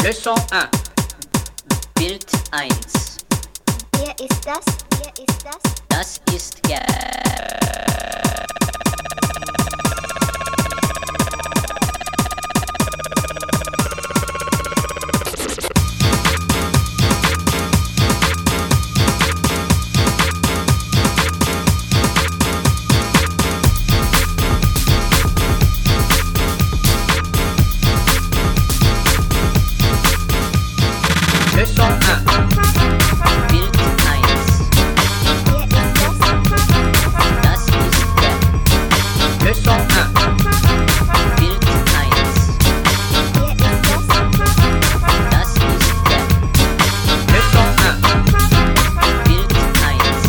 Leçon 1. Bild 1. Wer ist das? Wer ist das? Das ist Leçon 1. Bild 1. Wer ist das? Das ist Leçon 1. Bild 1. Wer ist das? Das ist Leçon 1. Bild 1.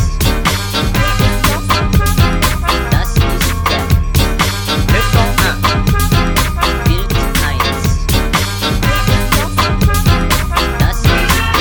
Das ist Leçon 1. Bild 1. Das ist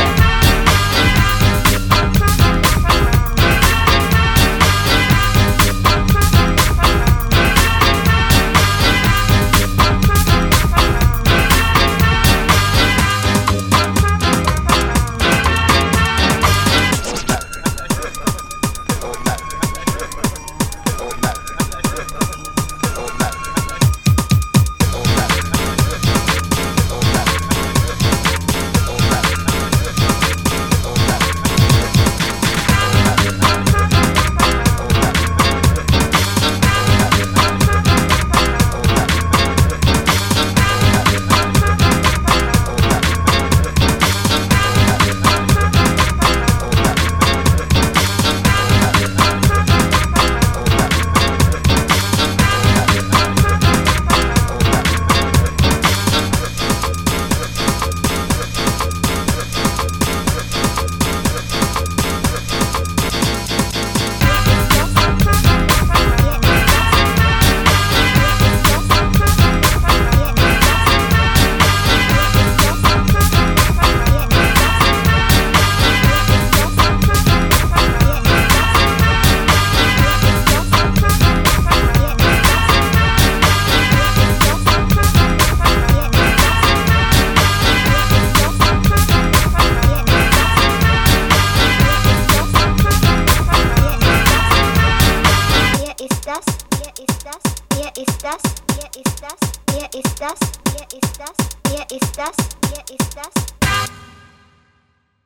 Wer ist das? Wer ist das? Wer ist das? Wer ist das? Wer ist das? Wer ist das? Wer ist das?